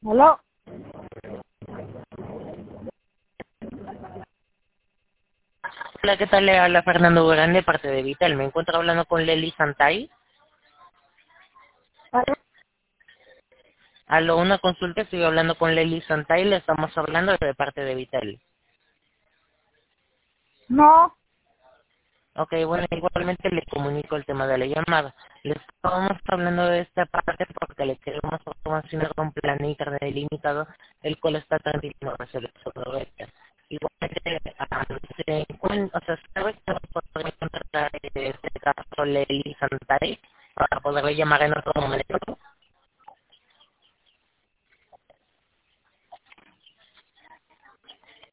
¿Aló? Hola, ¿qué tal? Le habla Fernando Durán de parte de Vital. Me encuentro hablando con Lely Santay. ¿Aló? Aló, una consulta, estoy hablando con Lely Santay, le estamos hablando de parte de Vital. No, Ok, bueno, igualmente le comunico el tema de la llamada. Le estábamos hablando de esta parte porque le queremos promocionar un plan de internet ilimitado, el cual está transmitiendo resolución correcta. Igualmente, se encuentra, o sea, sabe que podría encontrar este caso Lely Santay para poderle llamar en otro momento